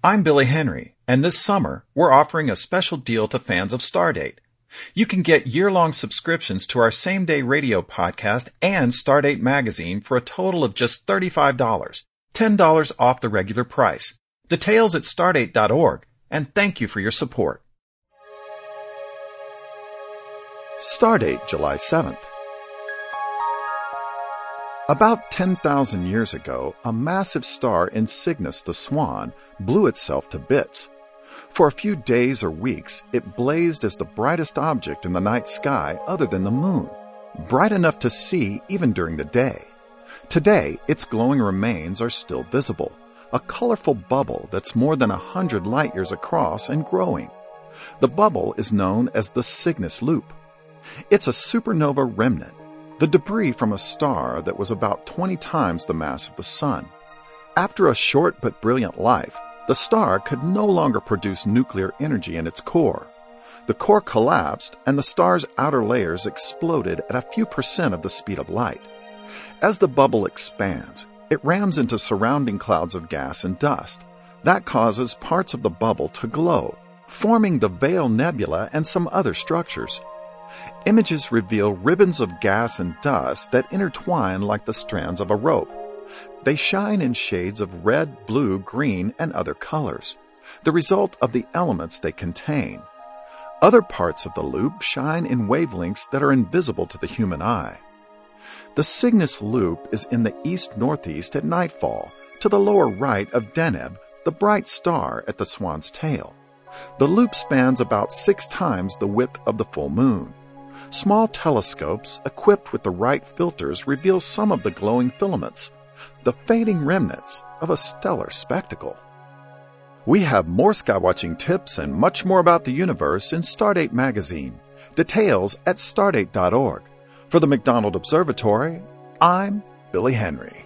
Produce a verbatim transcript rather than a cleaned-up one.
I'm Billy Henry, and this summer we're offering a special deal to fans of Stardate. You can get year-long subscriptions to our same-day radio podcast and Stardate magazine for a total of just thirty-five dollars, ten dollars off the regular price. Details at stardate dot org, and thank you for your support. Stardate, July seventh. About ten thousand years ago, a massive star in Cygnus the Swan blew itself to bits. For a few days or weeks, it blazed as the brightest object in the night sky other than the moon, bright enough to see even during the day. Today, its glowing remains are still visible, a colorful bubble that's more than a hundred light-years across and growing. The bubble is known as the Cygnus Loop. It's a supernova remnant, the debris from a star that was about twenty times the mass of the Sun. After a short but brilliant life, the star could no longer produce nuclear energy in its core. The core collapsed, and the star's outer layers exploded at a few percent of the speed of light. As the bubble expands, it rams into surrounding clouds of gas and dust. That causes parts of the bubble to glow, forming the Veil Nebula and some other structures. Images reveal ribbons of gas and dust that intertwine like the strands of a rope. They shine in shades of red, blue, green, and other colors, the result of the elements they contain. Other parts of the loop shine in wavelengths that are invisible to the human eye. The Cygnus Loop is in the east-northeast at nightfall, to the lower right of Deneb, the bright star at the Swan's tail. The loop spans about six times the width of the full moon. Small telescopes equipped with the right filters reveal some of the glowing filaments, the fading remnants of a stellar spectacle. We have more skywatching tips and much more about the universe in Stardate magazine. Details at stardate dot org. For the McDonald Observatory, I'm Billy Henry.